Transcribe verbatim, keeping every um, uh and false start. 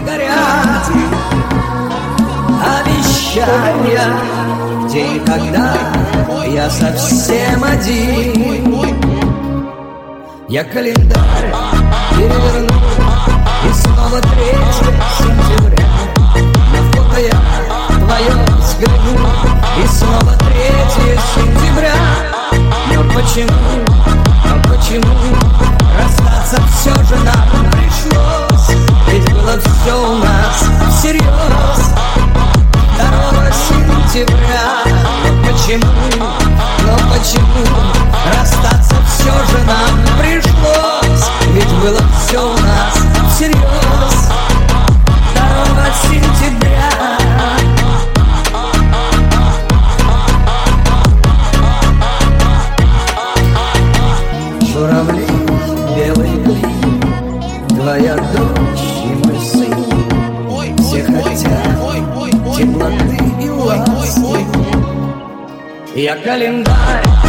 горят обещания, где и когда я совсем один. Я календарь переверну, и снова третье сентября. На фото я твое взгляну, и снова третье сентября. Но почему, но почему расстаться все же нам пришлось? Ведь было все у нас всерьез. второго сентября. Но почему, но почему расстаться все же нам пришлось? Ведь было все у нас всерьез. второго сентября. Журавли, белый клин, твоя дочь и мой сын, все хотят теплоты и ласки. Я календарь